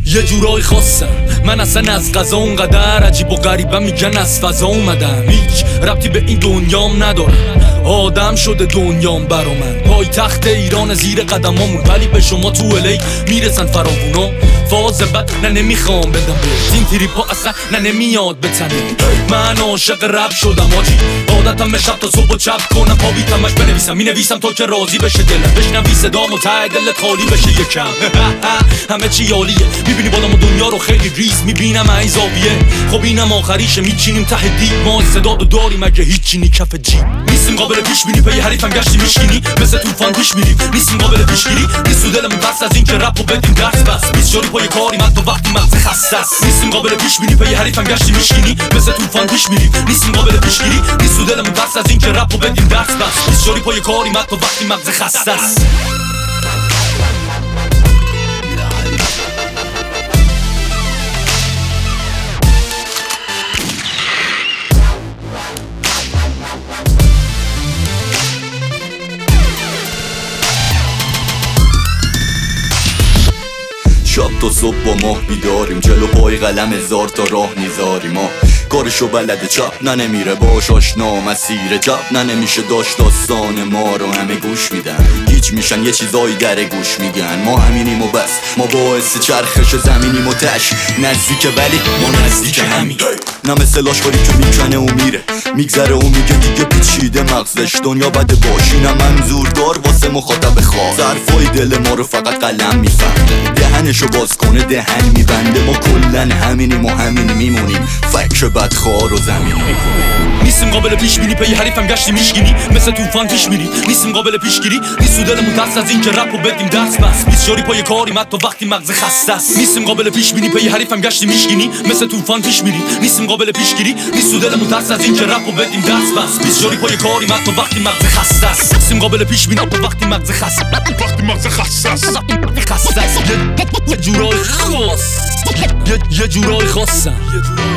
یه جورای خاصم من اصلا از قضا اونقدر عجیب و غریبم میگن از فضا اومدم. هیچ ربطی به این دنیام ندارم، آدم شده دنیام برا من. پای تخت ایران زیر قدمامون، ولی به شما تو الی میرسن فراوونا. فاز بد نه نمیخوام بدم به این تریپا، اصلا نه نمیاد بتنه. من عاشق رپ شدم آجی، عادتم شب تا صبح و چپ کنم پاویتمش بنویسم. مینویسم تا که راضی بشه دلم، بشنوی صدامو ته دلت خالی بشه یکم. همه چی عالیه، میبینی بالامو دنیا رو خیلی ریز میبینم این زاویه. خب اینم آخریشه، میچینیم ته دیگ ما صدا رو داریم اگه هیچی کف جیب. نیستیم قابل پیش بینی، پی حریفم گشتی میشینی مثل طوفان پیش میریم. نیستیم قابل پیش گیری، نیست تو دلمون بس از این که رپو بدیم درس بس. 20 جاری پای کاری من تو وقتی مغز خسته است. نیستیم قابل پیش بینی، پی حریفم گشتی میشینی مثل طوفان پیش میریم. نیستیم قابل پیش گیری، نیست تو دلمون بس از این که رپو بدیم درس بس. 20 جاری پای کاری من تو وقتی مغز خسته است. شب تا صبح با ماه بیداریم، جلو پای قلم هزار تا راه میذاریم. ما کارشو بلده چپ نه نمیره، باش آشنا مسیر جب نه نمیشه داشت. داستان ما رو همه گوش میدن، هیچ میشن یه چیزایی در گوش میگن. ما همینیم و بس، ما باعث چرخش زمینیم و تش نزدیکه، ولی ما نزدیک همین. نه مثل لاشخوری که میکنه و میره، میگذره و میگه دیگه پیچیده مغزش. دنیا بده باشی نه منظور دار واسه مخاطب خواه. ظرفای دل ما رو فقط قلم میفهمه، دهنشو باز کنه دهن میبنده. ما کلن همینیم و همین میمونیم، فکر بدخوار و زمین میکنیم. نیستیم قابل پیش بینی، پی حریفم گشتی میشگینی مثل طوفان پیش میری. نیستیم قابل پیش گیری، نیست تو دلمون ترس از این که رپو بدیم درس بس. 20 جاری پای کاری من تو وقتی مغز خسته است. نیستیم قابل پیش بینی، پی حریفم گشتی میشگینی مثل طوفان پیش میری. نیستیم قابل پیش گیری، نیست تو دلمون ترس از این که رپو بدیم درس بس. 20 جاری پای کاری من تو وقتی مغز خسته است. نیستیم قابل پیش بینی تو وقتی مغز خسته است. یه جورای خاص، یه جورای خاصم.